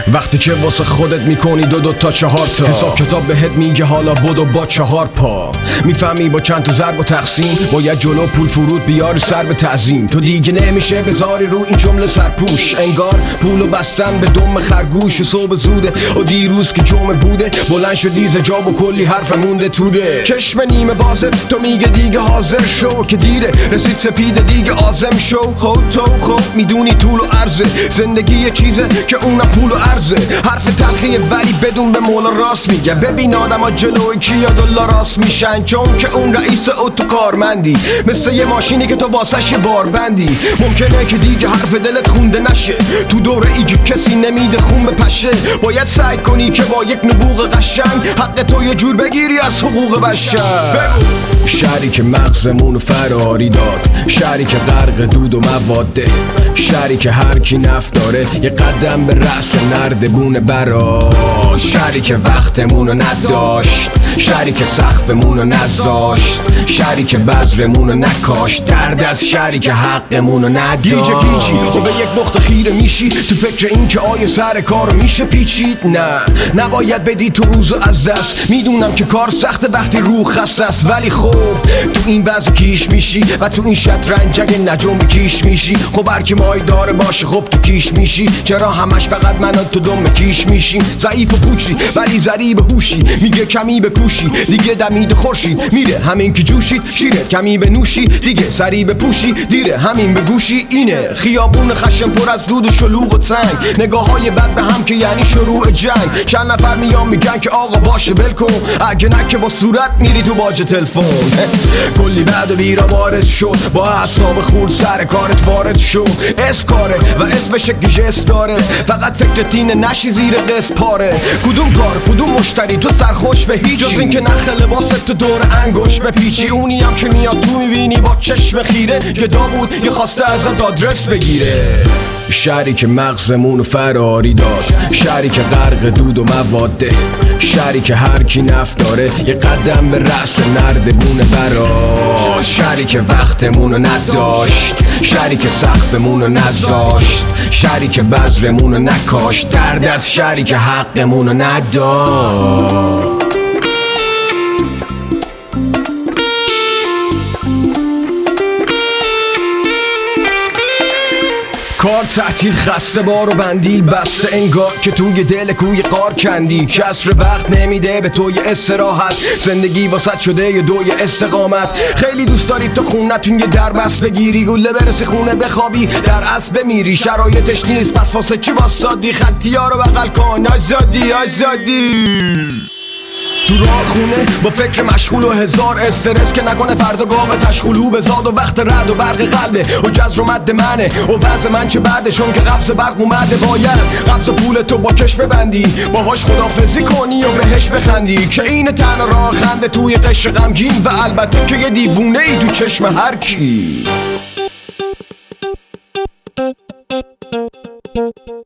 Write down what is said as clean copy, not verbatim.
وقتی که واسه خودت میکنی دو تا 4 تا حساب کتاب بهت میگه حالا بدو با 4 پا. میفهمی با چند تا ضرب و تقسیم باید جلو پول فرود بیاری سر به تعظیم. تو دیگه نمیشه بذاری رو این جمله سرپوش، انگار پولو بستن به دم خرگوش. صبح زوده و دیروز که جمعه بوده بلند شدی ز جا و کلی حرف مونده توده. چشم نیمه بازه تو میگه دیگه حاضر شو که دیره رسید سپیده دیگه آزم شو. تو خب میدونی طول و عرضه زندگی یه چیزه که اونم پول و عرضه. حرف تلخیه ولی بدون به مولا راست میگه. ببین آدم ها جلوی کیا دلا راست میشن، چون که اون رئیس اتو کارمندی مثل یه ماشینی که تو واسش باربندی. ممکنه که دیگه حرف دلت خونده نشه تو دوره ای که کسی نمیده خون بپشه. باید سعی کنی که با یک نبوغ قشنگ حق تو یه جور بگیری از حقوق بشر. شهری که مغزمونو فراری داد، شهری که غرق دود و مواده، شهری که هر کی نفت داره یه قدم به رأس نردبونه براش. شهری که وقتمونو نداشت، شهری که سقفمونو نذاشت، شهری که بذرمونو نکاشت، درد از شهری که حقمونو نداشت. گیجه گیجی و به یک نقطه خیره میشی تو فکر این که آیا سر کارو میشه پیچید. نه نباید بدی تو روزو از دست. میدونم که کار سخته وقتی روح خسته است، ولی خب تو این وضع کیش میشی و تو این شطرنج اگه نجوم کیش میشی. خب هرکی مای داره باشه خب تو کیش میشی. چرا همش فقط من تو دم کیش میشیم؟ ضعیف و پوچی ولی ضریب هوشی، میگه کمی بکوشی دیگه دمید خورشید میره همین که جوشید. شیره کمی بنوشی دیگه سری بپوشی، دیره همین به گوشی. اینه خیابون خشم پر از دود و شلوغ و تنگ، نگاه های بد به هم که یعنی شروع جنگ. چند نفر میان میگن که آقا باشه ول کن، اگه نه که با صورت میری تو باج تلفن. کلی بعد و بیرا وارد شد با اعصاب خورد سر کارت وارد شو. اسکاره و اسمش گیجس داره، فقط فکر تینه نشی زیر قسط پاره. کدوم کار کدوم مشتری تو سرخوش به هیچ، جز این که نخ لباست تو دور انگوش بپیچی. اونی هم که میاد تو میبینی با چشم خیره گدا بود یه خواسته ازت آدرس بگیره. شهری که مغزمونو فراری داد، شهری که غرق دود و مواده، شهری که هر کی نفت داره یه قدم به رأس نردبونه براش. شهری که وقتمونو نداشت، شهری که سقفمونو نذاشت، شهری که بذرمونو نکاشت، درد از شهری که حقمونو نداشت. کار تعطیل خسته بار و بندیل بسته، انگار که توی دل کوی قار کندی. کسر وقت نمیده به توی استراحت، زندگی واسط شده یه دوی استقامت. خیلی دوست داری تو خونتون یه دربست بگیری، گله برسی خونه بخوابی در اصل بمیری. شرایطش نیست پس واسه چی واسادی؟ خطی ها رو بغل کن آزادی آزادی. تو راه خونه با فکر مشغول و هزار استرس که نکنه فردا گام تشغولو بزاد. و وقت رد و برق قلبه و جزر و مد منه و وضع من چه بعده، چون که قبض برق اومده. باید قبض پول تو با کش ببندی، باهاش خدافزی کنی و بهش بخندی. که این تنها راه خنده توی قشر غمگین، و البته که یه دیوونه ای تو چشم هر کی.